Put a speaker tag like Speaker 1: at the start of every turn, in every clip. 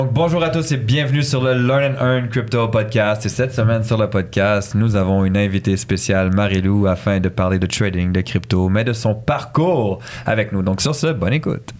Speaker 1: Donc, bonjour à tous et bienvenue sur le Learn and Earn Crypto Podcast. Et cette semaine sur le podcast, nous avons une invitée spéciale, Marie-Lou, afin de parler de trading, de crypto, mais de son parcours avec nous. Donc sur ce, bonne écoute.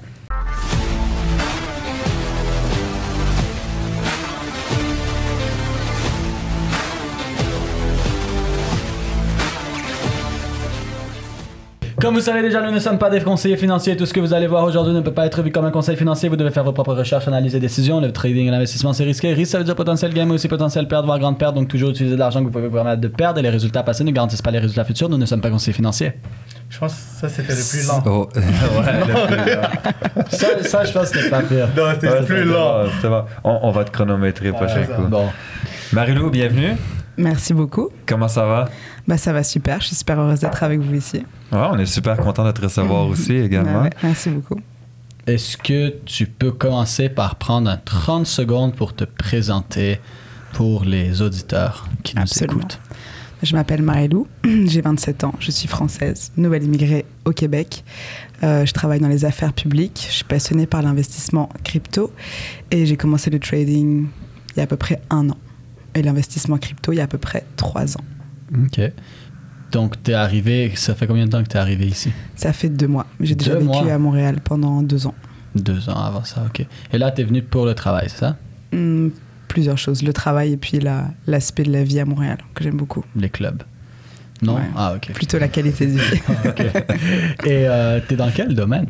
Speaker 2: Comme vous savez déjà, nous ne sommes pas des conseillers financiers. Tout ce que vous allez voir aujourd'hui ne peut pas être vu comme un conseil financier. Vous devez faire vos propres recherches, analyser des décisions. Le trading et l'investissement, c'est risqué. Risque, ça veut dire potentiel gain, mais aussi potentiel perte, voire grande perte. Donc toujours utiliser de l'argent que vous pouvez vous permettre de perdre. Et les résultats passés ne garantissent pas les résultats futurs. Nous ne sommes pas conseillers financiers.
Speaker 3: Je pense que ça, c'était le plus lent.
Speaker 1: Oh, ouais, le plus lent.
Speaker 2: Ça, je pense que c'était pas pire.
Speaker 3: Non, c'était le plus lent.
Speaker 1: C'est bon. On va te chronométrer prochain coup.
Speaker 2: Bon.
Speaker 1: Marie-Lou, bienvenue.
Speaker 4: Merci beaucoup.
Speaker 1: Comment ça va?
Speaker 4: Ça va super. Je suis super heureuse d'être avec vous ici.
Speaker 1: Ouais, on est super content de te recevoir aussi également.
Speaker 4: Ouais, merci beaucoup.
Speaker 2: Est-ce que tu peux commencer par prendre 30 secondes pour te présenter pour les auditeurs qui nous écoutent?
Speaker 4: Je m'appelle Marie-Lou, j'ai 27 ans, je suis française, nouvelle immigrée au Québec. Je travaille dans les affaires publiques, je suis passionnée par l'investissement crypto et j'ai commencé le trading il y a à peu près 1 an. Et l'investissement crypto il y a à peu près 3 ans.
Speaker 2: OK. Donc, t'es arrivé, ça fait combien de temps que t'es arrivé ici?
Speaker 4: Ça fait 2 mois. J'ai déjà vécu à Montréal pendant 2 ans.
Speaker 2: 2 ans avant ça, OK. Et là, t'es venu pour le travail, c'est ça?
Speaker 4: Plusieurs choses. Le travail et puis l'aspect de la vie à Montréal, que j'aime beaucoup.
Speaker 2: Les clubs? Non?
Speaker 4: Ouais.
Speaker 2: Ah, OK.
Speaker 4: Plutôt la qualité de vie.
Speaker 2: OK. Et t'es dans quel domaine?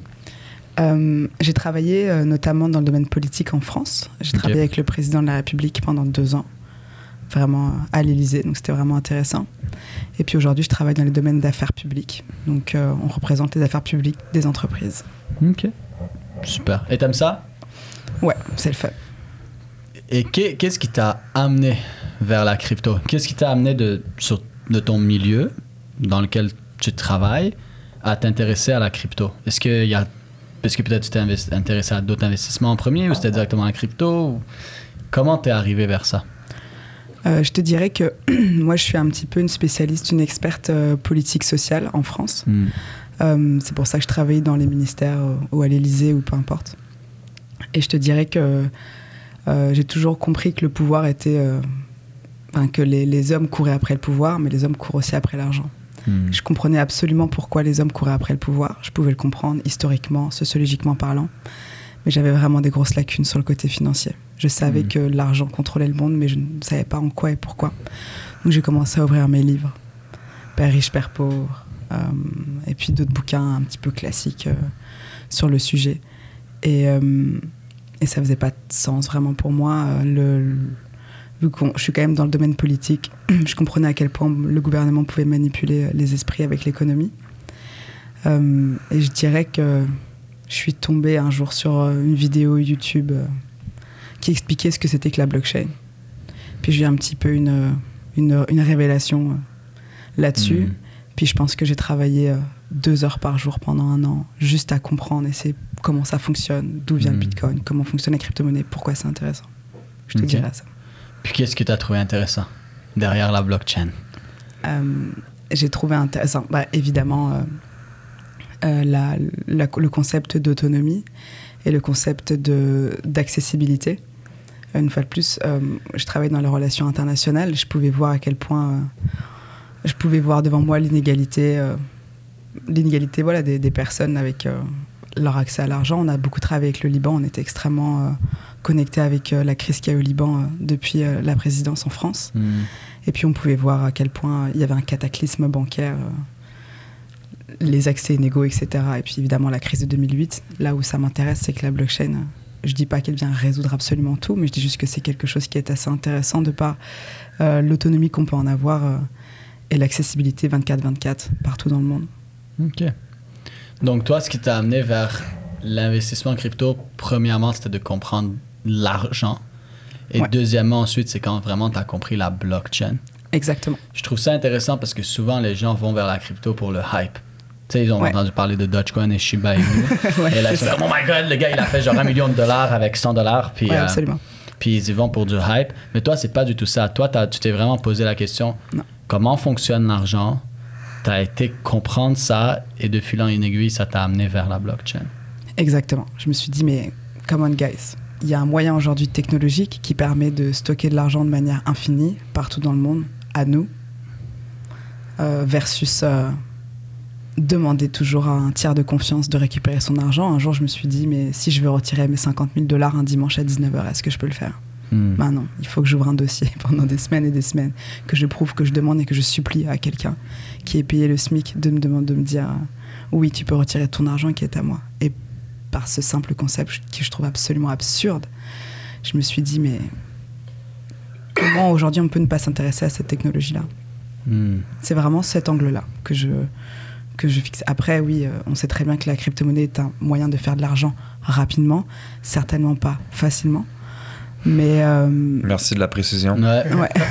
Speaker 4: J'ai travaillé notamment dans le domaine politique en France. J'ai travaillé avec le président de la République pendant 2 ans, vraiment à l'Élysée, donc c'était vraiment intéressant. Et puis aujourd'hui, je travaille dans les domaines d'affaires publiques. Donc on représente les affaires publiques des entreprises.
Speaker 2: OK. Super. Et t'aimes ça?
Speaker 4: Ouais, c'est le fait.
Speaker 2: Et qu'est-ce qui t'a amené vers la crypto? Qu'est-ce qui t'a amené de ton milieu dans lequel tu travailles à t'intéresser à la crypto? Est-ce que peut-être tu t'es intéressé à d'autres investissements en premier ou c'était directement la crypto? Comment t'es arrivé vers ça?
Speaker 4: Je te dirais que moi, je suis un petit peu une spécialiste, une experte politique sociale en France. C'est pour ça que je travaille dans les ministères ou à l'Élysée ou peu importe. Et je te dirais que j'ai toujours compris que le pouvoir était... que les hommes couraient après le pouvoir, mais les hommes courent aussi après l'argent. Je comprenais absolument pourquoi les hommes couraient après le pouvoir. Je pouvais le comprendre historiquement, sociologiquement parlant. Mais j'avais vraiment des grosses lacunes sur le côté financier. Je savais que l'argent contrôlait le monde, mais je ne savais pas en quoi et pourquoi. Donc j'ai commencé à ouvrir mes livres. Père riche, Père pauvre. Et puis d'autres bouquins un petit peu classiques sur le sujet. Et ça faisait pas de sens vraiment pour moi. Vu que je suis quand même dans le domaine politique, je comprenais à quel point le gouvernement pouvait manipuler les esprits avec l'économie. Et je dirais que je suis tombée un jour sur une vidéo YouTube qui expliquait ce que c'était que la blockchain. Puis j'ai eu un petit peu une révélation là-dessus. Puis je pense que j'ai travaillé 2 heures par jour pendant 1 an juste à comprendre et c'est comment ça fonctionne, d'où vient le Bitcoin, comment fonctionnent les crypto-monnaies, pourquoi c'est intéressant. Je te dirais ça.
Speaker 2: Puis qu'est-ce que tu as trouvé intéressant derrière la blockchain?
Speaker 4: J'ai trouvé intéressant, évidemment, le concept d'autonomie et le concept d'accessibilité. Une fois de plus, je travaille dans les relations internationales. Je pouvais voir à quel point... je pouvais voir devant moi l'inégalité des personnes avec leur accès à l'argent. On a beaucoup travaillé avec le Liban. On était extrêmement connectés avec la crise qu'il y a au Liban depuis la présidence en France. Et puis on pouvait voir à quel point il y avait un cataclysme bancaire, les accès inégaux, etc. Et puis évidemment la crise de 2008. Là où ça m'intéresse, c'est que la blockchain, je dis pas qu'elle vient résoudre absolument tout, mais je dis juste que c'est quelque chose qui est assez intéressant de par l'autonomie qu'on peut en avoir et l'accessibilité 24/24 partout dans le monde.
Speaker 2: OK. Donc toi, ce qui t'a amené vers l'investissement crypto, premièrement, c'était de comprendre l'argent. Et deuxièmement, ensuite, c'est quand vraiment tu as compris la blockchain.
Speaker 4: Exactement.
Speaker 2: Je trouve ça intéressant parce que souvent, les gens vont vers la crypto pour le hype. Tu sais, ils ont entendu parler de Dogecoin et Shiba Inu. Et là, ils sont comme, oh my God, le gars, il a fait genre $1 million avec $100. Puis,
Speaker 4: absolument.
Speaker 2: Puis ils y vont pour du hype. Mais toi, c'est pas du tout ça. Toi, tu t'es vraiment posé la question, comment fonctionne l'argent? Tu as été comprendre ça et de fil en aiguille, ça t'a amené vers la blockchain.
Speaker 4: Exactement. Je me suis dit, mais come on guys, il y a un moyen aujourd'hui technologique qui permet de stocker de l'argent de manière infinie partout dans le monde, à nous, versus demander toujours à un tiers de confiance de récupérer son argent. Un jour, je me suis dit, mais si je veux retirer mes 50 000 $ un dimanche à 19h, est-ce que je peux le faire ? Ben non, il faut que j'ouvre un dossier pendant des semaines et des semaines, que je prouve, que je demande et que je supplie à quelqu'un qui est payé le SMIC de me dire oui, tu peux retirer ton argent qui est à moi. Et par ce simple concept que je trouve absolument absurde, je me suis dit, mais comment aujourd'hui on peut ne pas s'intéresser à cette technologie-là ? C'est vraiment cet angle-là que je fixe. Après, oui, on sait très bien que la crypto-monnaie est un moyen de faire de l'argent rapidement, certainement pas facilement. Mais
Speaker 1: merci de la précision.
Speaker 2: Ouais.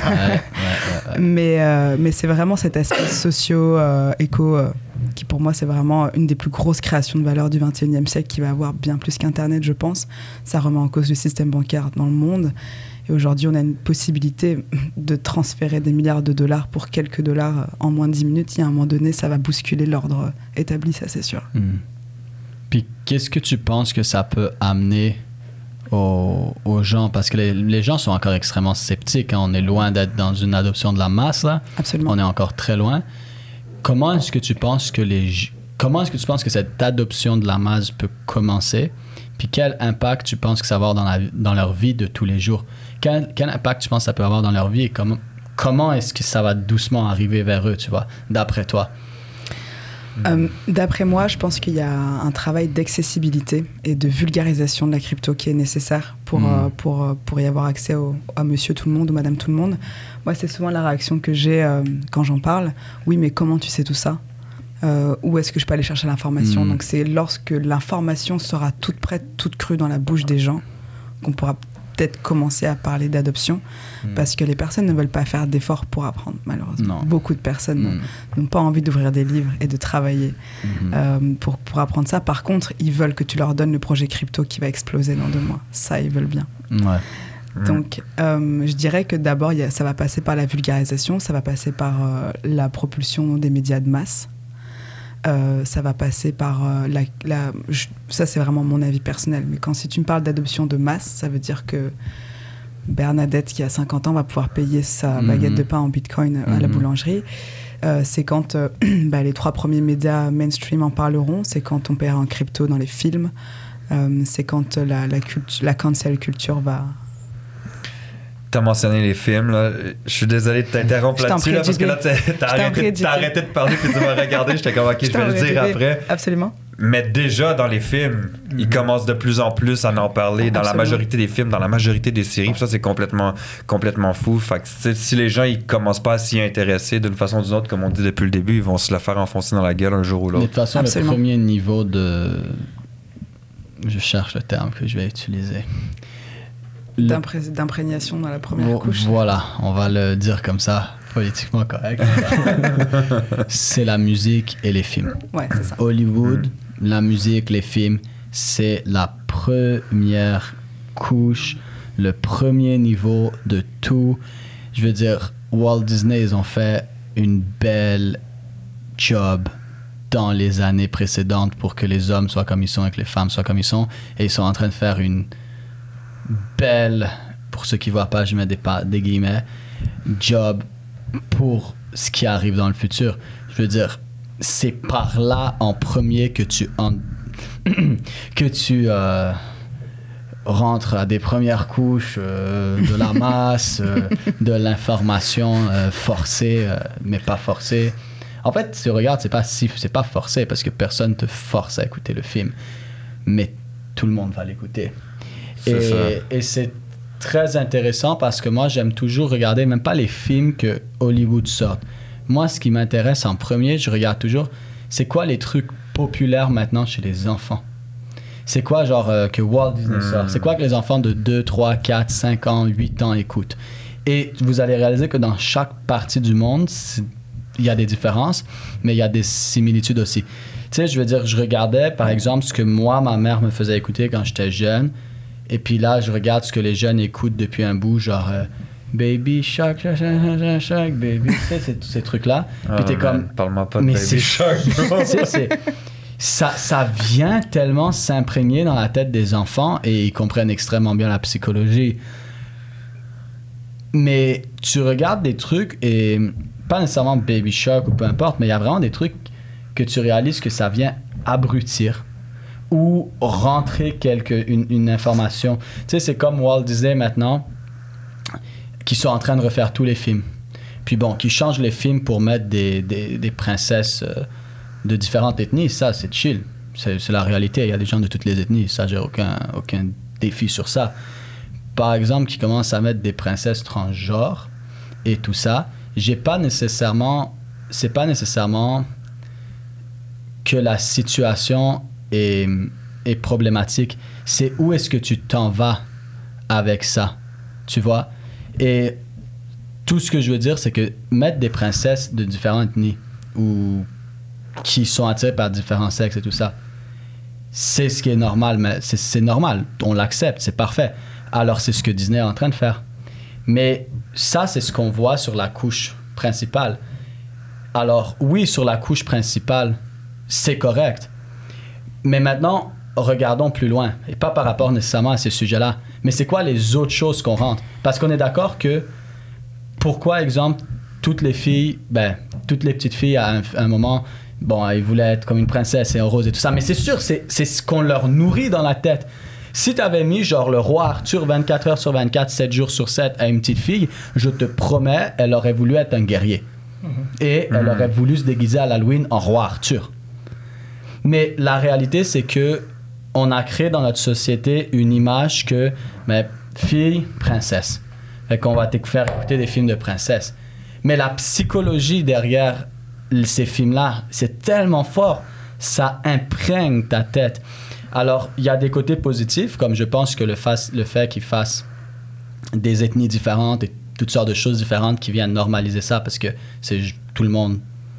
Speaker 4: Mais c'est vraiment cet aspect socio-éco qui pour moi c'est vraiment une des plus grosses créations de valeur du 21e siècle, qui va avoir bien plus qu'Internet, je pense. Ça remet en cause le système bancaire dans le monde. Et aujourd'hui, on a une possibilité de transférer des milliards de dollars pour quelques dollars en moins de 10 minutes. Il y a un moment donné, ça va bousculer l'ordre établi, ça c'est sûr.
Speaker 2: Puis qu'est-ce que tu penses que ça peut amener aux gens, parce que les gens sont encore extrêmement sceptiques, hein. On est loin d'être dans une adoption de la masse là.
Speaker 4: Absolument.
Speaker 2: On est encore très loin. Comment est-ce que tu penses que cette adoption de la masse peut commencer? Puis quel impact tu penses que ça va avoir dans leur vie de tous les jours? Quel impact tu penses que ça peut avoir dans leur vie, et comment est-ce que ça va doucement arriver vers eux, tu vois, d'après toi?
Speaker 4: D'après moi, je pense qu'il y a un travail d'accessibilité et de vulgarisation de la crypto qui est nécessaire pour y avoir accès à monsieur tout le monde ou madame tout le monde. Moi, c'est souvent la réaction que j'ai quand j'en parle. Oui, mais comment tu sais tout ça ? Où est-ce que je peux aller chercher l'information ? Donc c'est lorsque l'information sera toute prête, toute crue dans la bouche des gens qu'on pourra peut-être commencer à parler d'adoption, parce que les personnes ne veulent pas faire d'efforts pour apprendre, malheureusement. Non. Beaucoup de personnes n'ont pas envie d'ouvrir des livres et de travailler pour apprendre ça. Par contre, ils veulent que tu leur donnes le projet crypto qui va exploser dans 2 mois. Ça, ils veulent bien.
Speaker 2: Ouais.
Speaker 4: Donc, je dirais que d'abord, ça va passer par la vulgarisation, ça va passer par la propulsion des médias de masse. Ça va passer par ça c'est vraiment mon avis personnel, mais si tu me parles d'adoption de masse, ça veut dire que Bernadette qui a 50 ans va pouvoir payer sa baguette de pain en bitcoin à la boulangerie. C'est quand les 3 premiers médias mainstream en parleront, c'est quand on paiera en crypto dans les films, c'est quand la cancel culture va...
Speaker 1: T'as mentionné les films, là. Je suis désolé de t'interrompre là-dessus, là, parce que là, t'as arrêté de parler puis tu m'as regardé. J'étais comme, OK, je vais le dire après.
Speaker 4: Absolument.
Speaker 1: Mais déjà, dans les films, ils commencent de plus en plus à en parler. Dans la majorité des films, dans la majorité des séries. Puis ça, c'est complètement fou. Fait que si les gens, ils commencent pas à s'y intéresser d'une façon ou d'une autre, comme on dit depuis le début, ils vont se le faire enfoncer dans la gueule un jour ou l'autre.
Speaker 2: De toute façon, le premier niveau de... Je cherche le terme que je vais utiliser.
Speaker 4: D'imprégnation dans la première couche.
Speaker 2: Voilà, on va le dire comme ça, politiquement correct. C'est la musique et les films.
Speaker 4: Ouais, c'est ça.
Speaker 2: Hollywood, la musique, les films, c'est la première couche, le premier niveau de tout. Je veux dire, Walt Disney, ils ont fait une belle job dans les années précédentes pour que les hommes soient comme ils sont et que les femmes soient comme ils sont. Et ils sont en train de faire une belle, pour ceux qui ne voient pas, je mets des guillemets, job pour ce qui arrive dans le futur. Je veux dire, c'est par là en premier que tu rentres à des premières couches de la masse, de l'information forcée, mais pas forcée. En fait, si tu regardes, c'est pas forcé parce que personne te force à écouter le film, mais tout le monde va l'écouter. Et c'est très intéressant parce que moi, j'aime toujours regarder, même pas les films que Hollywood sort. Moi, ce qui m'intéresse en premier, je regarde toujours, c'est quoi les trucs populaires maintenant chez les enfants? C'est quoi, genre, que Walt Disney sort? C'est quoi que les enfants de 2, 3, 4, 5 ans, 8 ans écoutent? Et vous allez réaliser que dans chaque partie du monde, il y a des différences, mais il y a des similitudes aussi. Tu sais, je veux dire, je regardais, par exemple, ce que ma mère me faisait écouter quand j'étais jeune. Et puis là, je regarde ce que les jeunes écoutent depuis un bout, genre Baby Shark, Shark, Baby, tu sais, ces trucs-là. Puis t'es comme...
Speaker 1: Parle-moi pas de Baby Shark, bro.
Speaker 2: ça vient tellement s'imprégner dans la tête des enfants et ils comprennent extrêmement bien la psychologie. Mais tu regardes des trucs et pas nécessairement Baby Shark ou peu importe, mais il y a vraiment des trucs que tu réalises que ça vient abrutir ou rentrer une information. Tu sais, c'est comme Walt Disney maintenant, qui sont en train de refaire tous les films. Puis bon, qui changent les films pour mettre des princesses de différentes ethnies, ça, c'est chill. C'est la réalité. Il y a des gens de toutes les ethnies. Ça, j'ai aucun défi sur ça. Par exemple, qui commencent à mettre des princesses transgenres et tout ça, c'est pas nécessairement que la situation est problématique. C'est où est-ce que tu t'en vas avec ça, tu vois? Et tout ce que je veux dire, c'est que mettre des princesses de différentes ethnies ou qui sont attirées par différents sexes et tout ça, c'est ce qui est normal, mais c'est normal, on l'accepte, c'est parfait. Alors c'est ce que Disney est en train de faire. Mais ça, c'est ce qu'on voit sur la couche principale. Alors oui, sur la couche principale, c'est correct. Mais maintenant, regardons plus loin. Et pas par rapport nécessairement à ces sujets-là. Mais c'est quoi les autres choses qu'on rentre? Parce qu'on est d'accord que pourquoi, exemple, toutes les petites filles à un moment, bon, elles voulaient être comme une princesse et un rose et tout ça. Mais c'est sûr, c'est ce qu'on leur nourrit dans la tête. Si tu avais mis genre le roi Arthur 24 heures sur 24, 7 jours sur 7 à une petite fille, je te promets, elle aurait voulu être un guerrier. Et elle aurait voulu se déguiser à l'Halloween en roi Arthur. Mais la réalité, c'est que on a créé dans notre société une image que, fille, princesse. Fait qu'on va te faire écouter des films de princesse. Mais la psychologie derrière ces films-là, c'est tellement fort, ça imprègne ta tête. Alors, il y a des côtés positifs, comme je pense que le fait qu'ils fassent des ethnies différentes et toutes sortes de choses différentes qui viennent normaliser ça, parce que c'est tout le monde...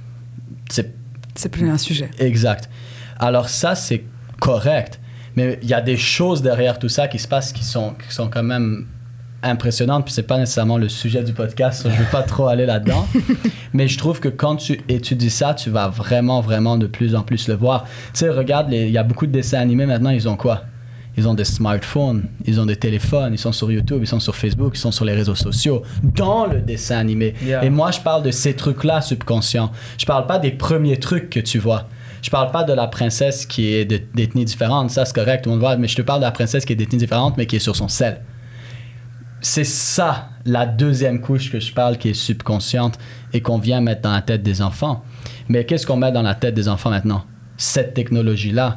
Speaker 4: C'est plus un sujet.
Speaker 2: Exact. Alors ça, c'est correct. Mais il y a des choses derrière tout ça qui se passent qui sont quand même impressionnantes. Puis c'est pas nécessairement le sujet du podcast. Je veux pas trop aller là-dedans. Mais je trouve que quand tu étudies ça, tu vas vraiment, vraiment de plus en plus le voir. Tu sais, regarde, il y a beaucoup de dessins animés maintenant. Ils ont quoi? Ils ont des smartphones, ils ont des téléphones, ils sont sur YouTube, ils sont sur Facebook, ils sont sur les réseaux sociaux, dans le dessin animé. Yeah. Et moi, je parle de ces trucs-là subconscients. Je parle pas des premiers trucs que tu vois. Je parle pas de la princesse qui est d'ethnie différente. Ça, c'est correct, tout le monde voit. Mais je te parle de la princesse qui est d'ethnie différente, mais qui est sur son sel. C'est ça, la deuxième couche que je parle, qui est subconsciente et qu'on vient mettre dans la tête des enfants. Mais qu'est-ce qu'on met dans la tête des enfants maintenant? Cette technologie-là.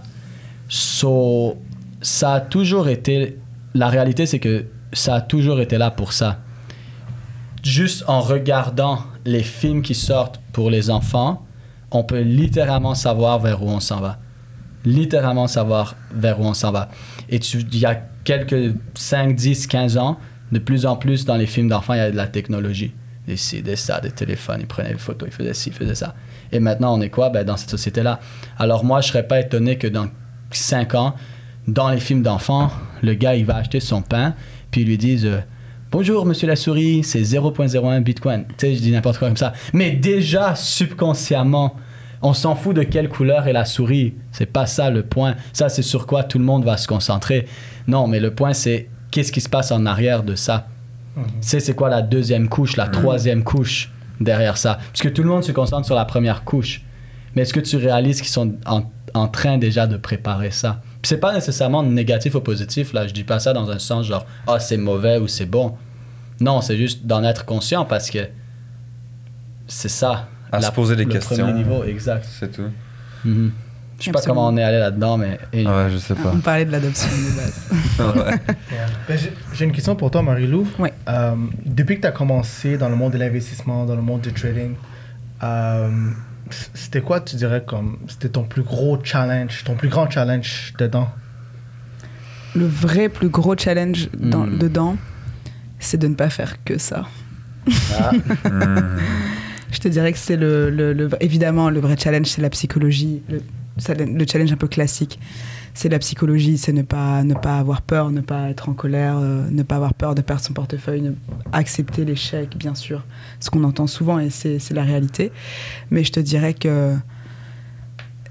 Speaker 2: Ça a toujours été... La réalité, c'est que ça a toujours été là pour ça. Juste en regardant les films qui sortent pour les enfants, on peut littéralement savoir vers où on s'en va. Littéralement savoir vers où on s'en va. Et il y a quelques 5, 10, 15 ans, de plus en plus dans les films d'enfants, il y a de la technologie. Des ci, des ça, des téléphones, ils prenaient des photos, ils faisaient ci, ils faisaient ça. Et maintenant, on est quoi? Dans cette société-là. Alors moi, je serais pas étonné que dans 5 ans, dans les films d'enfants, le gars, il va acheter son pain, puis ils lui disent bonjour, monsieur la souris, c'est 0.01 Bitcoin. Tu sais, je dis n'importe quoi comme ça. Mais déjà, subconsciemment, on s'en fout de quelle couleur est la souris. C'est pas ça le point. Ça, c'est sur quoi tout le monde va se concentrer. Non, mais le point, c'est qu'est-ce qui se passe en arrière de ça. C'est quoi la deuxième couche, la troisième couche derrière ça. Parce que tout le monde se concentre sur la première couche. Mais est-ce que tu réalises qu'ils sont en train déjà de préparer ça? Puis c'est pas nécessairement négatif ou positif, là. Je dis pas ça dans un sens genre « Ah, c'est mauvais » ou « C'est bon ». Non, c'est juste d'en être conscient parce que c'est ça.
Speaker 1: Se poser des questions.
Speaker 2: Le premier niveau, exact.
Speaker 1: C'est tout.
Speaker 2: Mm-hmm. Je sais pas comment on est allé là-dedans, mais...
Speaker 1: Ouais, je sais pas.
Speaker 4: On parlait de l'adoption de base.
Speaker 3: Ouais. J'ai une question pour toi, Marie-Lou.
Speaker 4: Oui.
Speaker 3: Depuis que tu as commencé dans le monde de l'investissement, dans le monde du trading, c'était quoi, tu dirais, c'était ton plus gros challenge, ton plus grand challenge dedans?
Speaker 4: Le vrai plus gros challenge dedans, c'est de ne pas faire que ça.
Speaker 3: Ah.
Speaker 4: Je te dirais que c'est évidemment, le vrai challenge, c'est la psychologie. Le challenge un peu classique, c'est la psychologie, c'est ne pas avoir peur, ne pas être en colère, ne pas avoir peur de perdre son portefeuille, accepter l'échec, bien sûr. Ce qu'on entend souvent et c'est la réalité. Mais je te dirais que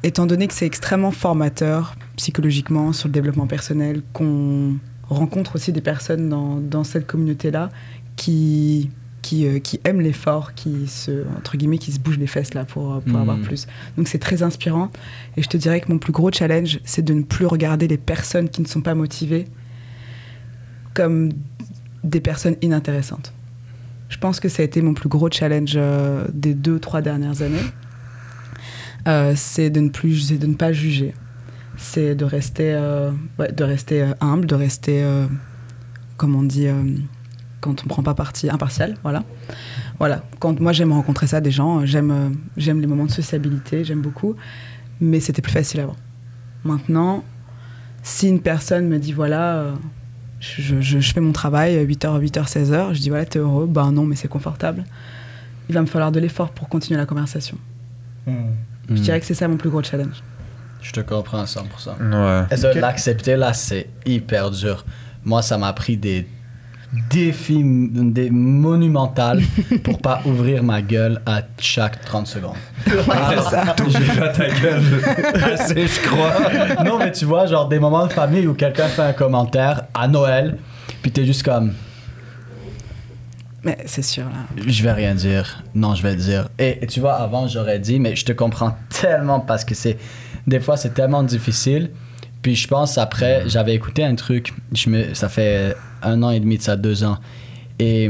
Speaker 4: étant donné que c'est extrêmement formateur psychologiquement sur le développement personnel, qu'on rencontre aussi des personnes dans cette communauté-là qui aiment l'effort, entre guillemets, qui se bougent les fesses là pour avoir plus. Donc c'est très inspirant. Et je te dirais que mon plus gros challenge, c'est de ne plus regarder les personnes qui ne sont pas motivées comme des personnes inintéressantes. Je pense que ça a été mon plus gros challenge des 2-3 dernières années. C'est de ne pas juger. C'est de rester humble, de rester, comme on dit, quand on ne prend pas parti, impartial, voilà. Quand moi j'aime rencontrer ça, des gens, j'aime les moments de sociabilité, j'aime beaucoup, mais c'était plus facile avant. Maintenant, si une personne me dit voilà, je fais mon travail 8h, 16h, je dis voilà, t'es heureux? Ben non, mais c'est confortable. Il va me falloir de l'effort pour continuer la conversation. Je dirais que c'est ça mon plus gros challenge.
Speaker 2: Je te comprends à 100%.
Speaker 1: Ouais.
Speaker 2: Et de l'accepter, là, c'est hyper dur. Moi, ça m'a pris des défis monumentaux pour pas ouvrir ma gueule à chaque 30 secondes.
Speaker 1: Toucher à ta gueule assez, je crois.
Speaker 2: Non, mais tu vois, genre des moments de famille où quelqu'un fait un commentaire à Noël, puis t'es juste comme...
Speaker 4: Mais c'est sûr, là.
Speaker 2: Je vais rien dire. Non, je vais dire. Et tu vois, avant, j'aurais dit, mais je te comprends tellement parce que des fois, c'est tellement difficile. Puis je pense, après, j'avais écouté un truc, ça fait 1 an et demi de ça, 2 ans. Et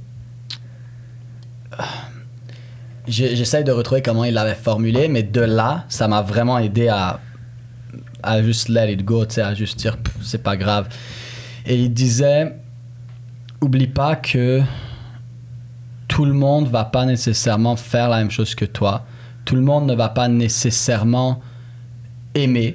Speaker 2: j'essaie de retrouver comment il l'avait formulé, mais de là, ça m'a vraiment aidé à juste let it go, tu sais, à juste dire, c'est pas grave. Et il disait, oublie pas que tout le monde va pas nécessairement faire la même chose que toi. Tout le monde ne va pas nécessairement aimer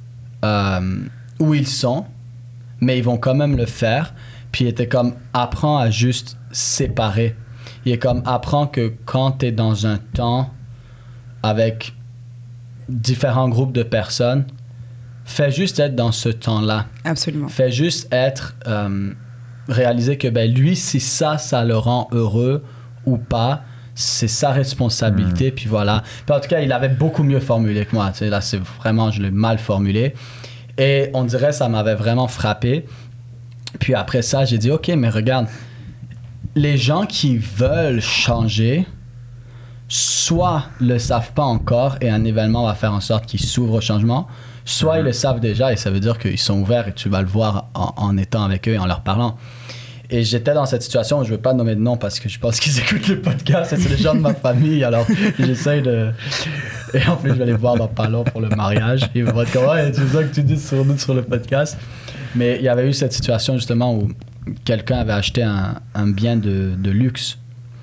Speaker 2: où ils sont, mais ils vont quand même le faire. Puis il était comme, apprends à juste séparer. Il est comme, apprends que quand tu es dans un temps avec différents groupes de personnes, fais juste être dans ce temps-là.
Speaker 4: Absolument.
Speaker 2: Fais juste être, réaliser que ben, lui, si ça le rend heureux ou pas, c'est sa responsabilité, puis voilà. Puis en tout cas, il avait beaucoup mieux formulé que moi. Tu sais, là, c'est vraiment, je l'ai mal formulé. Et on dirait, ça m'avait vraiment frappé. Puis après ça, j'ai dit, OK, mais regarde, les gens qui veulent changer, soit le savent pas encore et un événement va faire en sorte qu'ils s'ouvrent au changement, soit ils le savent déjà et ça veut dire qu'ils sont ouverts et tu vas le voir en étant avec eux et en leur parlant. Et j'étais dans cette situation où je ne veux pas nommer de nom parce que je pense qu'ils écoutent le podcast et c'est les gens de ma famille, alors j'essaie de... Et en plus, je vais les voir dans pas long pour le mariage. Ils vont être comme, ouais, tu veux ça que tu dis sur nous sur le podcast. Mais il y avait eu cette situation justement où quelqu'un avait acheté un bien de luxe.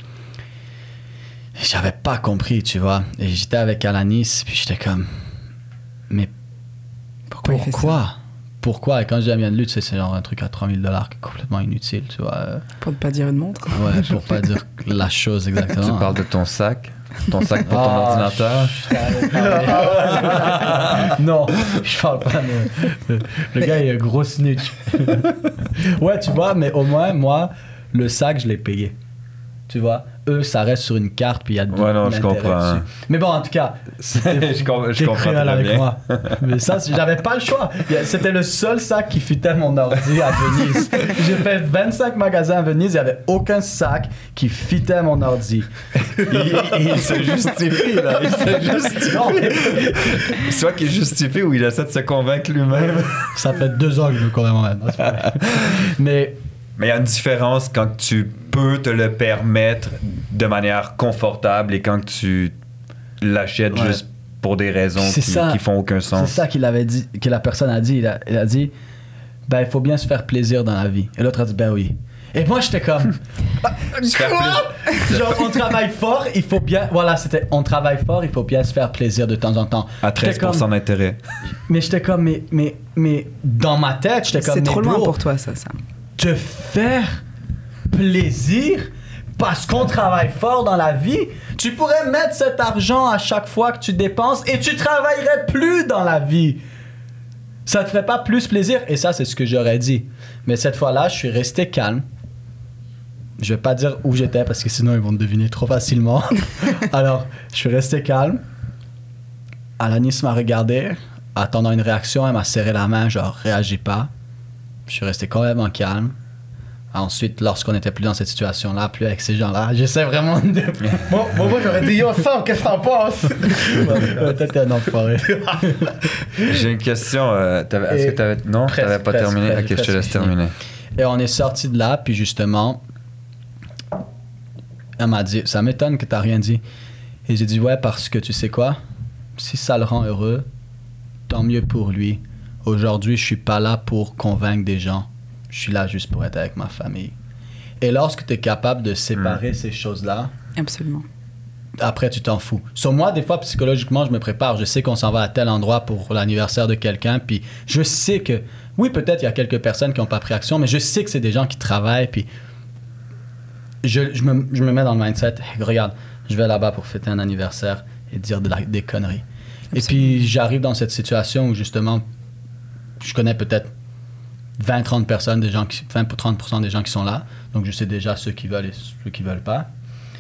Speaker 2: J'avais pas compris, tu vois. Et j'étais avec Alanis, puis j'étais comme, mais pourquoi? Pourquoi? Et quand je dis un bien de luxe, c'est genre un truc à 3 000 $, qui est complètement inutile, tu vois.
Speaker 4: Pour ne pas dire une montre.
Speaker 2: Ouais, pour pas dire la chose exactement.
Speaker 1: Tu parles de ton sac? Ton sac pour ton ordinateur?
Speaker 2: Non, je parle pas de... Le gars, il a gros snitch. Ouais, tu vois, mais au moins, moi, le sac, je l'ai payé. Tu vois? Eux, ça reste sur une carte, puis il y a de
Speaker 1: je comprends.
Speaker 2: dessus. Mais bon, en tout cas,
Speaker 1: je comprends très
Speaker 2: avec
Speaker 1: bien.
Speaker 2: moi. Mais ça, j'avais pas le choix. C'était le seul sac qui fitait mon ordi à Venise. J'ai fait 25 magasins à Venise, il n'y avait aucun sac qui fitait mon ordi.
Speaker 1: Il se justifie, là. Il se justifie. Soit qu'il justifie ou il essaie de se convaincre lui-même.
Speaker 2: Ça fait 2 ans que je me convainc moi-même. Mais
Speaker 1: il y a une différence quand tu peux te le permettre de manière confortable et quand tu l'achètes juste pour des raisons qui font aucun sens.
Speaker 2: C'est ça qu'il avait dit, que la personne a dit. Il a dit, ben, il faut bien se faire plaisir dans la vie. Et l'autre a dit, ben oui. Et moi, j'étais comme, genre, on travaille fort, il faut bien, voilà, c'était, on travaille fort, il faut bien se faire plaisir de temps en temps.
Speaker 1: À 13% d'intérêt.
Speaker 2: Mais j'étais comme, mais dans ma tête, j'étais comme,
Speaker 4: c'est trop loin
Speaker 2: bro,
Speaker 4: pour toi, ça.
Speaker 2: Te faire plaisir parce qu'on travaille fort dans la vie, tu pourrais mettre cet argent à chaque fois que tu dépenses et tu travaillerais plus dans la vie. Ça te ferait pas plus plaisir? Et ça, c'est ce que j'aurais dit. Mais cette fois-là, je suis resté calme. Je vais pas dire où j'étais parce que sinon ils vont me deviner trop facilement. Alors, je suis resté calme. Alanis m'a regardé, attendant une réaction, elle m'a serré la main, genre, réagis pas. Je suis resté complètement calme. Ensuite, lorsqu'on n'était plus dans cette situation-là, plus avec ces gens-là, j'essaie vraiment de...
Speaker 3: Moi, j'aurais dit, yo, Sam, qu'est-ce que t'en penses?
Speaker 2: Peut-être un enfoiré.
Speaker 1: J'ai une question. Est-ce que t'avais... Non, t'avais pas terminé? Ok, je te laisse terminer.
Speaker 2: Et on est sorti de là, puis justement, elle m'a dit, ça m'étonne que t'as rien dit. Et j'ai dit, ouais, parce que tu sais quoi? Si ça le rend heureux, tant mieux pour lui. Aujourd'hui, je suis pas là pour convaincre des gens. Je suis là juste pour être avec ma famille. Et lorsque tu es capable de séparer ces choses-là,
Speaker 4: Absolument.
Speaker 2: après, tu t'en fous. Sur moi, des fois, psychologiquement, je me prépare. Je sais qu'on s'en va à tel endroit pour l'anniversaire de quelqu'un. Puis je sais que, oui, peut-être il y a quelques personnes qui n'ont pas pris action, mais je sais que c'est des gens qui travaillent. Puis je me mets dans le mindset, hey, regarde, je vais là-bas pour fêter un anniversaire et dire des conneries. Absolument. Et puis j'arrive dans cette situation où justement, je connais peut-être 20-30 personnes, 20-30% des gens qui sont là. Donc je sais déjà ceux qui veulent et ceux qui veulent pas.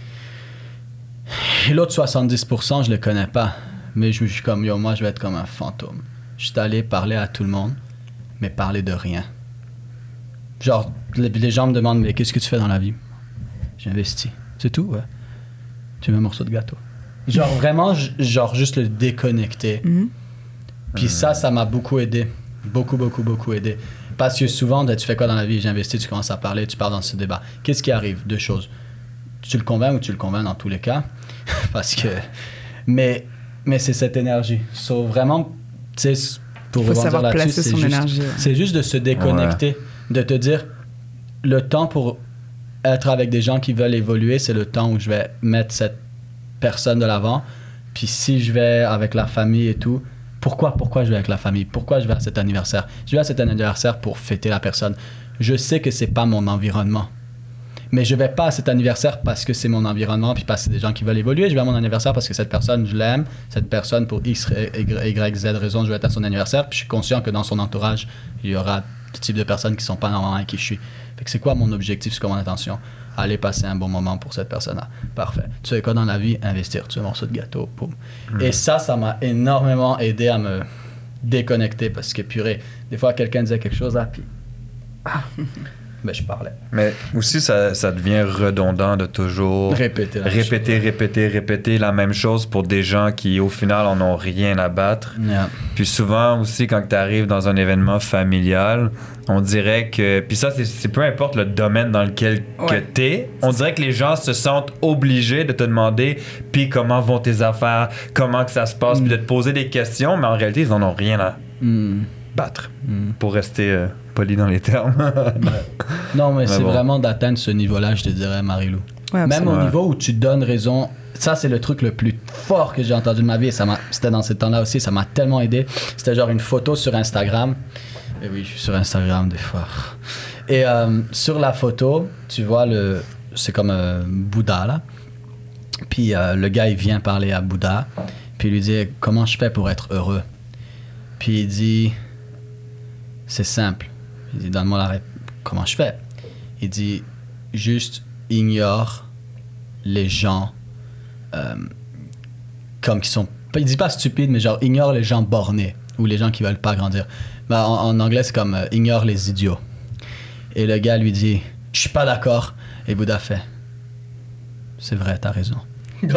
Speaker 2: Et l'autre 70%, je le connais pas. Mais je suis comme, yo, moi je vais être comme un fantôme. Je suis allé parler à tout le monde, mais parler de rien. Genre, les gens me demandent, mais qu'est-ce que tu fais dans la vie? J'investis. C'est tout, ouais. Tu veux un morceau de gâteau? Genre vraiment, genre juste le déconnecter. Puis ça m'a beaucoup aidé. Beaucoup aidé. Parce que souvent, tu fais quoi dans la vie? J'investis, tu commences à parler, tu pars dans ce débat. Qu'est-ce qui arrive? Deux choses. Tu le convaincs ou tu le convaincs dans tous les cas. Parce que... Mais c'est cette énergie. So, vraiment, tu sais, pour rebondir là-dessus, c'est juste de se déconnecter, de te dire, le temps pour être avec des gens qui veulent évoluer, c'est le temps où je vais mettre cette personne de l'avant. Puis si je vais avec la famille et tout, pourquoi je vais avec la famille? Pourquoi je vais à cet anniversaire? Je vais à cet anniversaire pour fêter la personne. Je sais que c'est pas mon environnement. Mais je vais pas à cet anniversaire parce que c'est mon environnement puis parce que c'est des gens qui veulent évoluer. Je vais à mon anniversaire parce que cette personne, je l'aime. Cette personne, pour X, Y, Z raison, je vais être à son anniversaire. Puis je suis conscient que dans son entourage, il y aura ce type de personnes qui sont pas normalement avec qui je suis. Fait que c'est quoi mon objectif, c'est quoi mon intention? Aller passer un bon moment pour cette personne-là. Parfait. Tu sais quoi dans la vie? Investir. Tu veux un morceau de gâteau? Boum. Et ça m'a énormément aidé à me déconnecter parce que, purée, des fois, quelqu'un disait quelque chose là, puis... Ben, je parlais.
Speaker 1: Mais aussi, ça devient redondant de toujours répéter la même chose pour des gens qui, au final, en ont rien à battre.
Speaker 2: Yeah.
Speaker 1: Puis souvent aussi, quand tu arrives dans un événement familial, on dirait que... Puis ça, c'est peu importe le domaine dans lequel que t'es, on dirait que les gens se sentent obligés de te demander puis comment vont tes affaires, comment que ça se passe, puis de te poser des questions, mais en réalité, ils en ont rien à battre, pour rester... poli dans les termes.
Speaker 2: Non, mais c'est vraiment d'atteindre ce niveau-là, je te dirais, Marie-Lou.
Speaker 4: Ouais,
Speaker 2: même au niveau où tu donnes raison, ça, c'est le truc le plus fort que j'ai entendu de ma vie. Et c'était dans ce temps-là aussi, ça m'a tellement aidé. C'était genre une photo sur Instagram. Et oui, je suis sur Instagram des fois. Et sur la photo, tu vois, c'est comme Bouddha, là. Puis le gars, il vient parler à Bouddha. Puis il lui dit, comment je fais pour être heureux? Puis il dit, c'est simple. Il dit, donne-moi la réponse. Comment je fais? Il dit, juste ignore les gens comme qui sont... Il dit pas stupides, mais genre ignore les gens bornés ou les gens qui veulent pas grandir. Ben, en anglais, c'est comme ignore les idiots. Et le gars lui dit, je suis pas d'accord. Et Bouddha fait, c'est vrai, t'as raison. Cette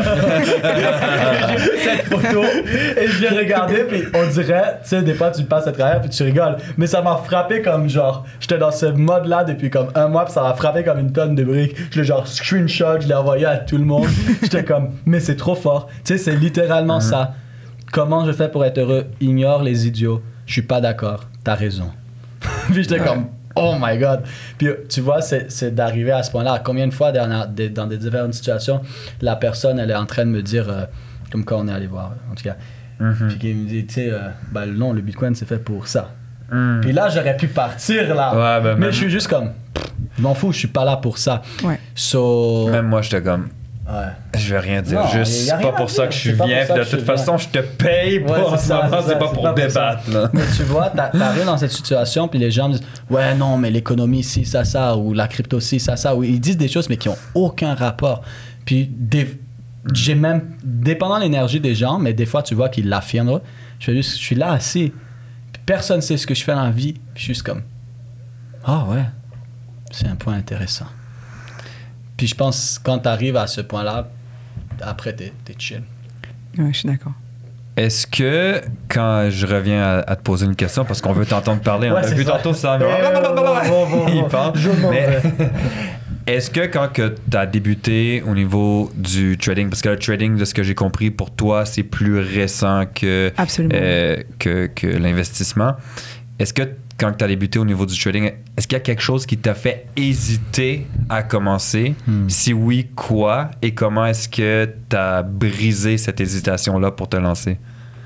Speaker 2: photo et je l'ai regardée puis on dirait, tu sais, des fois tu passes à travers puis tu rigoles, mais ça m'a frappé comme genre j'étais dans ce mode là depuis comme un mois puis ça m'a frappé comme une tonne de briques. Je l'ai genre screenshot, je l'ai envoyé à tout le monde. J'étais comme mais c'est trop fort, tu sais, c'est littéralement ça. Comment je fais pour être heureux? Ignore les idiots. Je suis pas d'accord, t'as raison. Puis j'étais comme oh my god. Puis tu vois, c'est d'arriver à ce point-là. Combien de fois dans des différentes situations, la personne, elle est en train de me dire, comme quand on est allé voir, en tout cas, puis qui me dit, tu sais, ben non, le Bitcoin, c'est fait pour ça. Puis là, j'aurais pu partir là. Ouais, mais je suis juste comme, je m'en fous, je suis pas là pour ça.
Speaker 4: Ouais.
Speaker 1: So... Même moi, j'étais comme... Ouais. Je vais rien dire, non, juste c'est pas pour ça que je viens, de toute façon je te paye pour en ce moment, c'est pas pour débattre.
Speaker 2: Mais tu vois, t'arrives dans cette situation puis les gens me disent ouais non mais l'économie ci, ça, ou la crypto ci, ça, ou ils disent des choses mais qui ont aucun rapport. Puis J'ai même, dépendant de l'énergie des gens, mais des fois, tu vois qu'ils l'affirment. Je suis là assis. Puis personne ne sait ce que je fais dans la vie. Puis je suis juste comme, ah ouais, c'est un point intéressant. Puis je pense, quand tu arrives à ce point-là, après, t'es chill.
Speaker 4: Ouais, je suis d'accord.
Speaker 1: Est-ce que, quand je reviens à te poser une question, parce qu'on veut t'entendre parler, on a vu tantôt ça, mais il parle. Mais est-ce que quand tu as débuté au niveau du trading, parce que le trading, de ce que j'ai compris, pour toi, c'est plus récent que l'investissement, est-ce que quand tu as débuté au niveau du trading, est-ce qu'il y a quelque chose qui t'a fait hésiter à commencer? Si oui, quoi? Et comment est-ce que tu as brisé cette hésitation-là pour te lancer?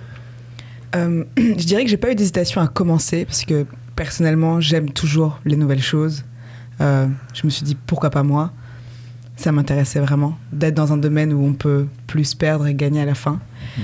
Speaker 4: Je dirais que j'ai pas eu d'hésitation à commencer parce que personnellement, j'aime toujours les nouvelles choses. Je me suis dit, pourquoi pas moi? Ça m'intéressait vraiment d'être dans un domaine où on peut plus perdre et gagner à la fin.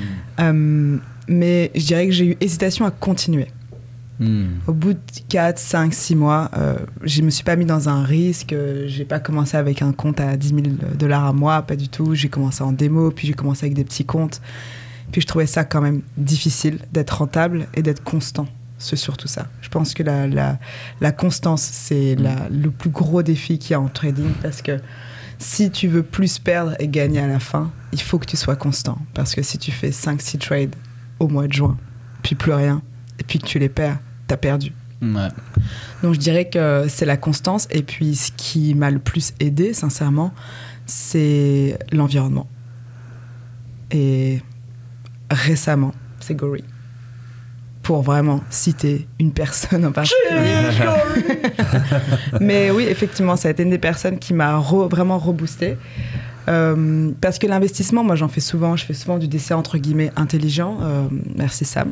Speaker 4: Mais je dirais que j'ai eu hésitation à continuer. Au bout de 4, 5, 6 mois, je me suis pas mis dans un risque. J'ai pas commencé avec un compte à $10,000 à mois, pas du tout. J'ai commencé en démo, puis j'ai commencé avec des petits comptes. Puis je trouvais ça quand même difficile d'être rentable et d'être constant. C'est surtout ça. Je pense que la constance, c'est le plus gros défi qu'il y a en trading, parce que si tu veux plus perdre et gagner à la fin, il faut que tu sois constant. Parce que si tu fais 5-6 trades au mois de juin, puis plus rien, et puis que tu les perds, t'as perdu.
Speaker 2: Ouais.
Speaker 4: Donc je dirais que c'est la constance. Et puis ce qui m'a le plus aidé, sincèrement, c'est l'environnement. Et récemment, c'est Gory. Pour vraiment citer une personne en particulier. Mais oui, effectivement, ça a été une des personnes qui m'a vraiment reboosté. Parce que l'investissement, moi j'en fais souvent. Je fais souvent du décès entre guillemets intelligent. Merci Sam.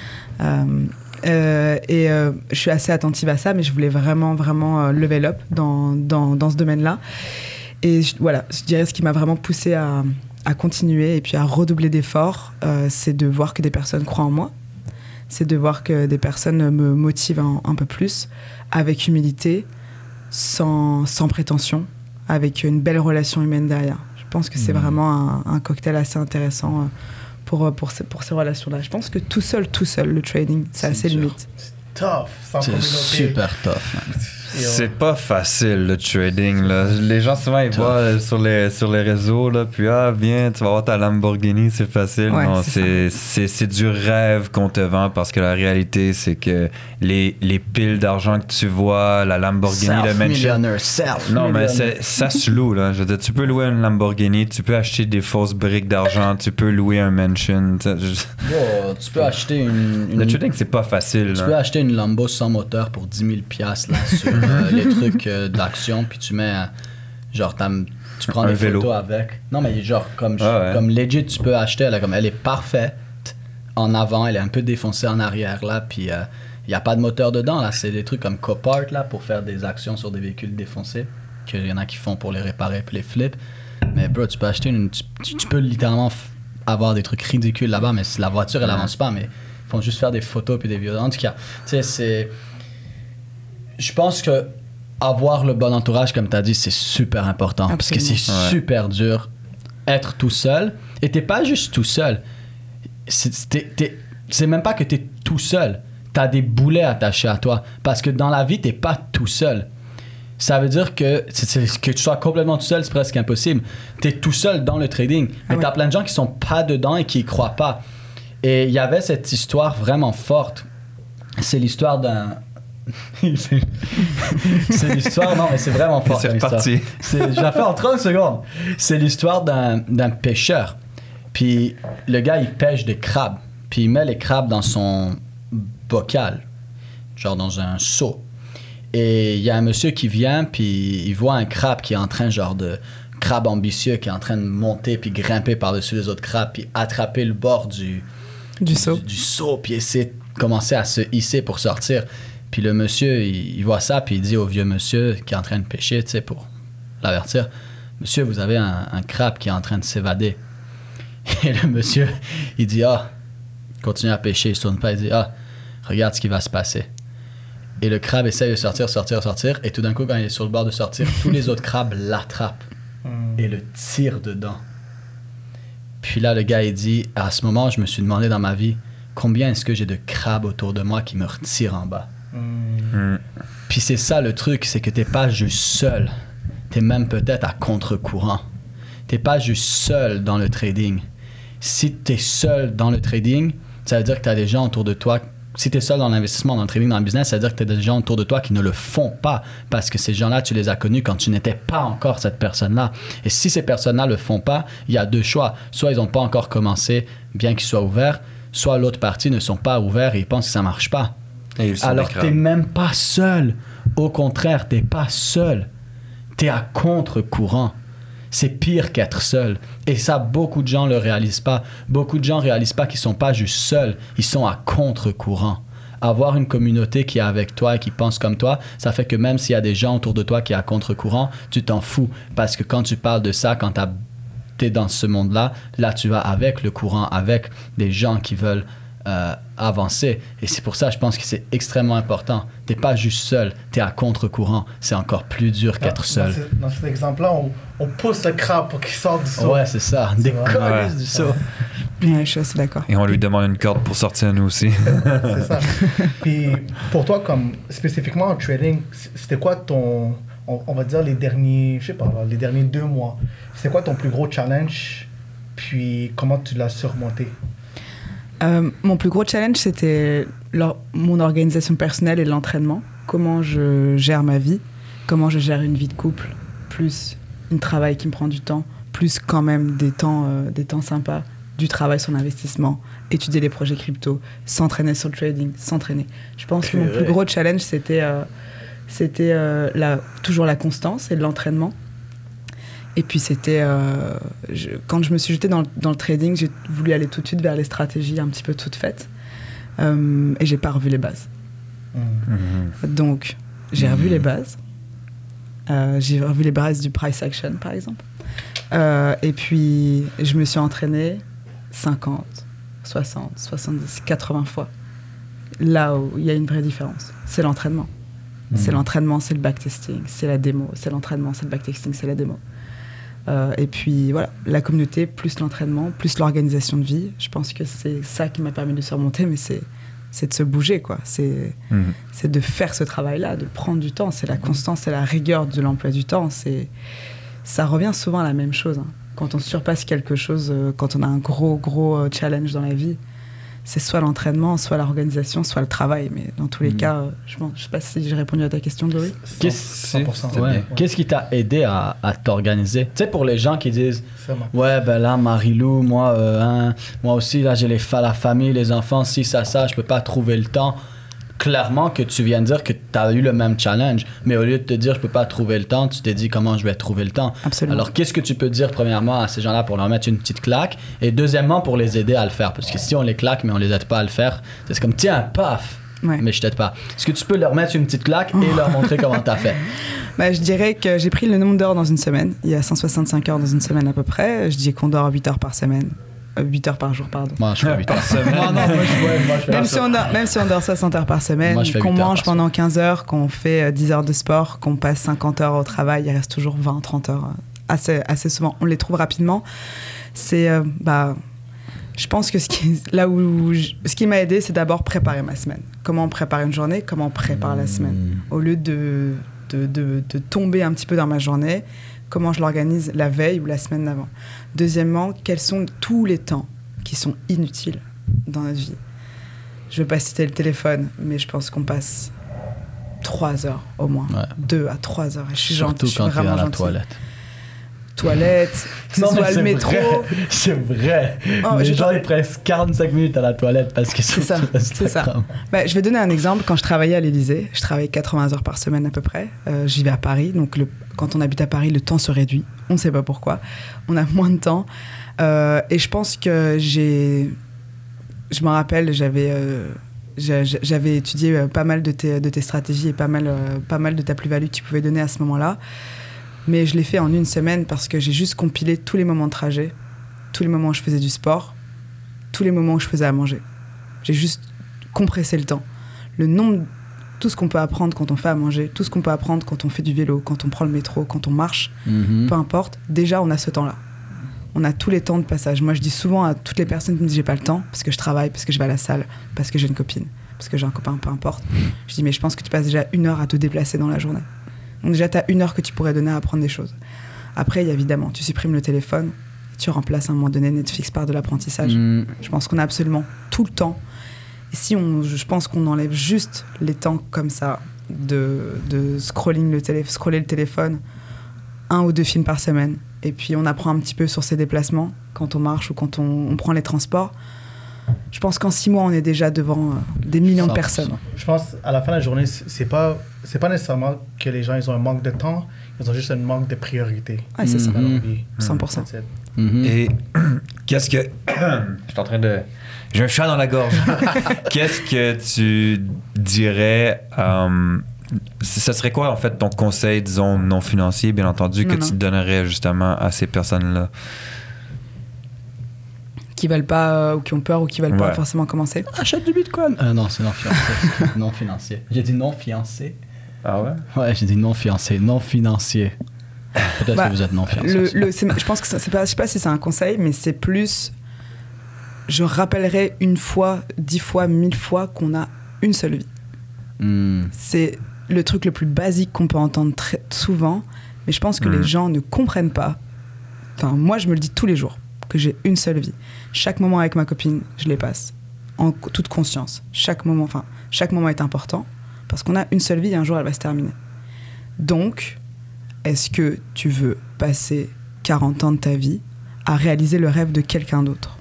Speaker 4: Je suis assez attentive à ça, mais je voulais vraiment level up dans ce domaine-là. Et voilà, je dirais ce qui m'a vraiment poussée à continuer et puis à redoubler d'efforts, c'est de voir que des personnes croient en moi, c'est de voir que des personnes me motivent un peu plus, avec humilité, sans prétention, avec une belle relation humaine derrière. Je pense que c'est vraiment un cocktail assez intéressant pour ces relations-là. Je pense que tout seul, le trading, c'est assez limite.
Speaker 3: C'est tough, sans
Speaker 2: C'est
Speaker 3: communauté.
Speaker 2: super tough.
Speaker 1: C'est pas facile le trading là. Les gens souvent ils voient sur les réseaux là, puis viens, tu vas avoir ta Lamborghini, c'est facile.
Speaker 4: Ouais,
Speaker 1: non, c'est du rêve qu'on te vend, parce que la réalité c'est que les piles d'argent que tu vois, la Lamborghini, le mansion. Non, mais ça se loue là. Je veux dire, tu peux louer une Lamborghini, tu peux acheter des fausses briques d'argent, tu peux louer un mansion.
Speaker 2: Tu peux acheter
Speaker 1: Le trading c'est pas facile.
Speaker 2: Tu peux acheter une Lambo sans moteur pour 10 000$ là sur les trucs d'action, puis tu mets genre tu prends des photos avec. Non, mais genre comme legit, tu peux acheter, elle est parfaite en avant, elle est un peu défoncée en arrière là, puis il n'y a pas de moteur dedans là. C'est des trucs comme Copart là pour faire des actions sur des véhicules défoncés, qu'il y en a qui font pour les réparer puis les flips. Mais bro, tu peux acheter tu peux littéralement avoir des trucs ridicules là-bas, mais la voiture elle avance pas, mais ils font juste faire des photos puis des vidéos. En tout cas, tu sais, je pense que avoir le bon entourage, comme tu as dit, c'est super important. Absolument. Parce que c'est super dur être tout seul. Et t'es pas juste tout seul. C'est même pas que t'es tout seul. T'as des boulets attachés à toi. Parce que dans la vie, t'es pas tout seul. Ça veut dire que que tu sois complètement tout seul, c'est presque impossible. T'es tout seul dans le trading. Mais t'as plein de gens qui sont pas dedans et qui y croient pas. Et il y avait cette histoire vraiment forte. C'est l'histoire d'un... c'est l'histoire, non mais c'est vraiment fort.
Speaker 1: C'est reparti.
Speaker 2: Je la fais en 30 secondes. C'est l'histoire d'un pêcheur. Puis le gars il pêche des crabes. Puis il met les crabes dans son bocal, genre dans un seau. Et il y a un monsieur qui vient, puis il voit un crabe qui est en train, genre de crabe ambitieux, qui est en train de monter puis grimper par-dessus les autres crabes, puis attraper le bord du seau, puis essayer de commencer à se hisser pour sortir. Puis le monsieur, il voit ça, puis il dit au vieux monsieur qui est en train de pêcher, tu sais, pour l'avertir, « Monsieur, vous avez un crabe qui est en train de s'évader. » Et le monsieur, il dit, continue à pêcher, il se tourne pas, il dit, regarde ce qui va se passer. Et le crabe essaie de sortir, et tout d'un coup, quand il est sur le bord de sortir, tous les autres crabes l'attrapent et le tirent dedans. Puis là, le gars, il dit, à ce moment, je me suis demandé dans ma vie, combien est-ce que j'ai de crabes autour de moi qui me retirent en bas? Puis c'est ça le truc, c'est que t'es pas juste seul. T'es même peut-être à contre-courant. T'es pas juste seul dans le trading. Si t'es seul dans le trading, ça veut dire que t'as des gens autour de toi. Si t'es seul dans l'investissement, dans le trading, dans le business, ça veut dire que t'as des gens autour de toi qui ne le font pas. Parce que ces gens-là, tu les as connus quand tu n'étais pas encore cette personne-là. Et si ces personnes-là le font pas, il y a deux choix. Soit ils n'ont pas encore commencé, bien qu'ils soient ouverts, soit l'autre partie ne sont pas ouverts et ils pensent que ça marche pas. Alors t'es même pas seul. Au contraire, t'es pas seul. T'es à contre-courant. C'est pire qu'être seul. Et ça, beaucoup de gens le réalisent pas. Beaucoup de gens réalisent pas qu'ils sont pas juste seuls. Ils sont à contre-courant. Avoir une communauté qui est avec toi et qui pense comme toi, ça fait que même s'il y a des gens autour de toi qui sont à contre-courant, tu t'en fous. Parce que quand tu parles de ça, quand t'es dans ce monde-là, là, tu vas avec le courant, avec des gens qui veulent avancer. Et c'est pour ça, je pense que c'est extrêmement important. T'es pas juste seul, t'es à contre-courant. C'est encore plus dur qu'être seul.
Speaker 3: Dans cet exemple-là, on pousse le crabe pour qu'il sorte du seau.
Speaker 2: Ouais, c'est ça. Des colis du seau.
Speaker 4: Ouais, je suis assez d'accord.
Speaker 1: Et on lui demande une corde pour sortir nous aussi.
Speaker 3: C'est ça. Puis pour toi, comme spécifiquement en trading, c'était quoi ton, on va dire les derniers 2 mois, c'était quoi ton plus gros challenge? Puis comment tu l'as surmonté?
Speaker 4: Mon plus gros challenge, c'était mon organisation personnelle et l'entraînement. Comment je gère ma vie, comment je gère une vie de couple, plus un travail qui me prend du temps, plus quand même des temps sympas, du travail sur l'investissement, étudier les projets crypto, s'entraîner sur le trading, s'entraîner. Je pense que mon plus gros challenge, c'était toujours la constance et l'entraînement. Et puis c'était, quand je me suis jetée dans le trading, j'ai voulu aller tout de suite vers les stratégies un petit peu toutes faites. Et j'ai pas revu les bases. Donc j'ai revu les bases. J'ai revu les bases du price action, par exemple. Et puis je me suis entraînée 50, 60, 70, 80 fois. Là où il y a une vraie différence, c'est l'entraînement. C'est l'entraînement, c'est le backtesting, c'est la démo. C'est l'entraînement, c'est le backtesting, c'est la démo. Et puis voilà, la communauté, plus l'entraînement, plus l'organisation de vie. Je pense que c'est ça qui m'a permis de surmonter, mais c'est de se bouger, quoi. C'est de faire ce travail-là, de prendre du temps. C'est la constance, c'est la rigueur de l'emploi du temps. Ça revient souvent à la même chose. Hein. Quand on surpasse quelque chose, quand on a un gros challenge dans la vie, c'est soit l'entraînement, soit l'organisation, soit le travail. Mais dans tous les cas, je ne sais pas si j'ai répondu à ta question, Glory.
Speaker 3: 100%.
Speaker 2: Ouais. Qu'est-ce qui t'a aidé à t'organiser? Tu sais, pour les gens qui disent « Ouais, ben là, Marie-Lou, moi aussi, là, j'ai la famille, les enfants, si, ça, je peux pas trouver le temps. » Clairement que tu viens de dire que tu as eu le même challenge, mais au lieu de te dire « Je peux pas trouver le temps », tu t'es dit « Comment je vais trouver le temps? »
Speaker 4: Absolument.
Speaker 2: Alors, qu'est-ce que tu peux dire, premièrement, à ces gens-là pour leur mettre une petite claque? Et deuxièmement, pour les aider à le faire. Parce que si on les claque, mais on les aide pas à le faire, c'est comme « Tiens, paf!
Speaker 4: Ouais. »
Speaker 2: Mais je t'aide pas. Est-ce que tu peux leur mettre une petite claque et leur montrer comment tu as fait?
Speaker 4: Bah, je dirais que j'ai pris le nombre d'heures dans une semaine. Il y a 165 heures dans une semaine à peu près. Je dis qu'on dort 8 heures par semaine. 8 heures par jour, pardon.
Speaker 2: Moi, je fais 8 heures par semaine.
Speaker 4: Même si on dort 60 heures par semaine, qu'on mange pendant 15 heures, qu'on fait 10 heures de sport, qu'on passe 50 heures au travail, il reste toujours 20, 30 heures. Assez souvent. On les trouve rapidement. C'est... je pense que ce qui m'a aidé, c'est d'abord préparer ma semaine. Comment on prépare une journée, comment on prépare la semaine. Au lieu de tomber un petit peu dans ma journée, comment je l'organise la veille ou la semaine d'avant. Deuxièmement, quels sont tous les temps qui sont inutiles dans notre vie. Je ne veux pas citer le téléphone, mais je pense qu'on passe 3 heures au moins. 2 à 3 heures. Et je suis
Speaker 2: surtout
Speaker 4: gentille,
Speaker 2: quand
Speaker 4: je suis vraiment
Speaker 2: tu es à la
Speaker 4: gentille.
Speaker 2: toilette.
Speaker 4: Que ce soit le métro.
Speaker 2: C'est vrai. Les gens, ils prennent 45 minutes à la toilette parce que
Speaker 4: c'est ça. Je vais donner un exemple. Quand je travaillais à l'Élysée, je travaillais 80 heures par semaine à peu près. J'y vais à Paris. Donc, quand on habite à Paris, le temps se réduit. On ne sait pas pourquoi. On a moins de temps. Et je pense que je me rappelle, j'avais étudié pas mal de tes stratégies et pas mal de ta plus-value que tu pouvais donner à ce moment-là. Mais je l'ai fait en une semaine parce que j'ai juste compilé tous les moments de trajet, tous les moments où je faisais du sport, tous les moments où je faisais à manger. J'ai juste compressé le temps. Le nombre, tout ce qu'on peut apprendre quand on fait à manger, tout ce qu'on peut apprendre quand on fait du vélo, quand on prend le métro, quand on marche, peu importe, déjà on a ce temps-là. On a tous les temps de passage. Moi, je dis souvent à toutes les personnes qui me disent j'ai pas le temps parce que je travaille, parce que je vais à la salle, parce que j'ai une copine, parce que j'ai un copain, peu importe. Je dis mais je pense que tu passes déjà 1 heure à te déplacer dans la journée. Donc déjà, tu as 1 heure que tu pourrais donner à apprendre des choses. Après, évidemment, tu supprimes le téléphone, tu remplaces à un moment donné Netflix par de l'apprentissage. Je pense qu'on a absolument tout le temps. Et si je pense qu'on enlève juste les temps comme ça de scroller le téléphone, 1 ou 2 films par semaine, et puis on apprend un petit peu sur ses déplacements quand on marche ou quand on prend les transports. Je pense qu'en 6 mois, on est déjà devant des millions de personnes.
Speaker 3: Je pense à la fin de la journée, c'est pas nécessairement que les gens ils ont un manque de temps, ils ont juste un manque de priorité.
Speaker 4: Ah, c'est ça.
Speaker 3: Dans leur vie.
Speaker 4: 100%.
Speaker 1: Et qu'est-ce que... Je suis en train de... J'ai un chat dans la gorge. Qu'est-ce que tu dirais... ce serait quoi, en fait, ton conseil, disons, non financier, bien entendu, que tu donnerais justement à ces personnes-là?
Speaker 4: Qui veulent pas, ou qui ont peur, ou qui veulent pas forcément commencer.
Speaker 2: Achète du Bitcoin. Non, c'est non fiancé. Non financier. J'ai dit non fiancé.
Speaker 1: Ah ouais?
Speaker 2: Ouais, j'ai dit non fiancé, non financier. Peut-être que vous êtes non fiancé.
Speaker 4: Je pense que c'est pas, je sais pas si c'est un conseil, mais c'est plus. Je rappellerai 1 fois, 10 fois, 1000 fois qu'on a une seule vie. C'est le truc le plus basique qu'on peut entendre très souvent, mais je pense que les gens ne comprennent pas. Enfin, moi, je me le dis tous les jours que j'ai une seule vie. Chaque moment avec ma copine, je les passe en toute conscience. Chaque moment est important parce qu'on a une seule vie et un jour elle va se terminer. Donc, est-ce que tu veux passer 40 ans de ta vie à réaliser le rêve de quelqu'un d'autre?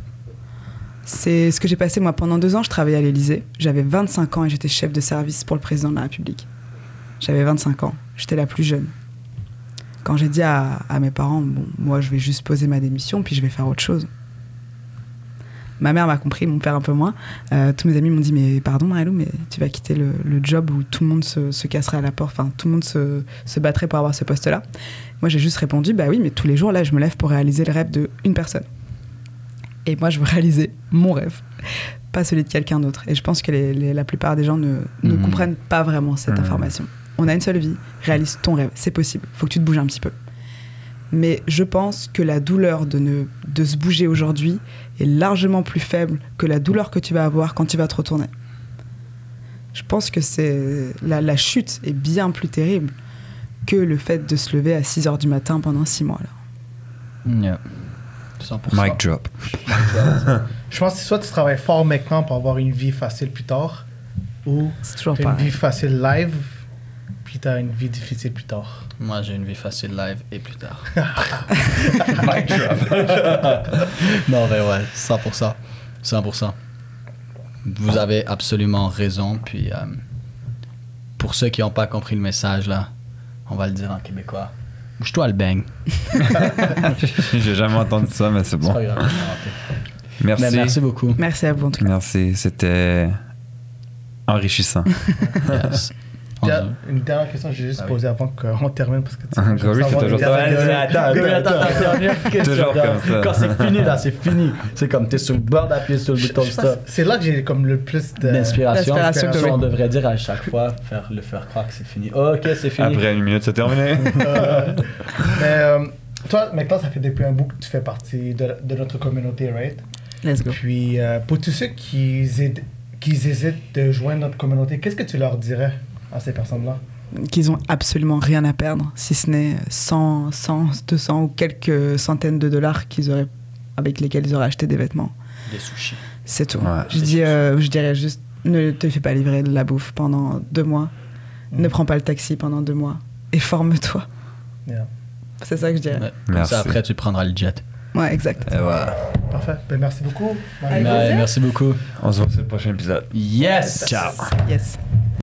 Speaker 4: C'est ce que j'ai passé moi pendant 2 ans. Je travaillais à l'Élysée. J'avais 25 ans et j'étais chef de service pour le président de la République. J'avais 25 ans. J'étais la plus jeune. Quand j'ai dit à mes parents, bon, moi je vais juste poser ma démission puis je vais faire autre chose. Ma mère m'a compris, mon père un peu moins. Tous mes amis m'ont dit mais pardon Marilou, mais tu vas quitter le job où tout le monde se casserait à la porte, enfin tout le monde se battrait pour avoir ce poste-là. Moi j'ai juste répondu bah oui, mais tous les jours là je me lève pour réaliser le rêve d'une personne. Et moi je veux réaliser mon rêve, pas celui de quelqu'un d'autre. Et je pense que la plupart des gens ne comprennent pas vraiment cette information. On a une seule vie, réalise ton rêve, c'est possible, faut que tu te bouges un petit peu. Mais je pense que la douleur de se bouger aujourd'hui est largement plus faible que la douleur que tu vas avoir quand tu vas te retourner. Je pense que la chute est bien plus terrible que le fait de se lever à 6h du matin pendant 6 mois. Là.
Speaker 2: Yeah. 100%.
Speaker 1: Mic drop.
Speaker 3: Je pense que soit tu travailles fort maintenant pour avoir une vie facile plus tard, ou
Speaker 4: tu as
Speaker 3: une vie facile live, puis tu as une vie difficile plus tard.
Speaker 2: Moi, j'ai une vie facile live et plus tard.
Speaker 1: Mic drop.
Speaker 2: Non, mais ouais, 100%. 100%. Vous avez absolument raison. Puis, pour ceux qui n'ont pas compris le message, là, on va le dire en québécois. Bouge-toi le bang.
Speaker 1: J'ai jamais entendu ça, mais c'est bon.
Speaker 2: C'est pas grave.
Speaker 1: Merci.
Speaker 2: Mais merci beaucoup.
Speaker 4: Merci à vous en tout cas.
Speaker 1: Merci, c'était enrichissant.
Speaker 2: Yes.
Speaker 3: Une dernière question que j'ai juste posée avant qu'on termine parce que
Speaker 1: Gory, c'est toujours ça.
Speaker 2: Attends.
Speaker 1: Toujours comme ça.
Speaker 2: Quand c'est fini, là, c'est fini. C'est comme t'es sur le bord d'appuyer sur le bouton stop.
Speaker 3: C'est là que j'ai comme le plus
Speaker 2: D'inspiration.
Speaker 4: D'inspiration.
Speaker 2: On devrait dire à chaque fois, faire croire que c'est fini. Oh, ok, c'est fini.
Speaker 1: Après 1 minute, c'est terminé.
Speaker 3: Mais toi, maintenant, ça fait depuis un bout que tu fais partie de notre communauté, right?
Speaker 4: Let's go.
Speaker 3: Puis, pour tous ceux qui hésitent de joindre notre communauté, qu'est-ce que tu leur dirais à ces personnes-là?
Speaker 4: Qu'ils ont absolument rien à perdre, si ce n'est 100, 200 ou quelques centaines de dollars avec lesquels ils auraient acheté des vêtements.
Speaker 2: Des sushis.
Speaker 4: C'est tout.
Speaker 1: Ouais.
Speaker 4: Je dirais juste, ne te fais pas livrer de la bouffe pendant 2 mois. Ne prends pas le taxi pendant 2 mois. Et forme-toi.
Speaker 3: Yeah.
Speaker 4: C'est ça que je dirais.
Speaker 2: Ouais. Comme
Speaker 1: Merci.
Speaker 2: ça, après, tu prendras le jet.
Speaker 4: Ouais, exact.
Speaker 1: Et voilà.
Speaker 3: Parfait. Ben, merci beaucoup.
Speaker 4: Avec
Speaker 2: Ouais,
Speaker 4: plaisir.
Speaker 2: merci beaucoup.
Speaker 1: On se voit sur le prochain épisode.
Speaker 2: Yes!
Speaker 1: Ciao.
Speaker 4: Yes.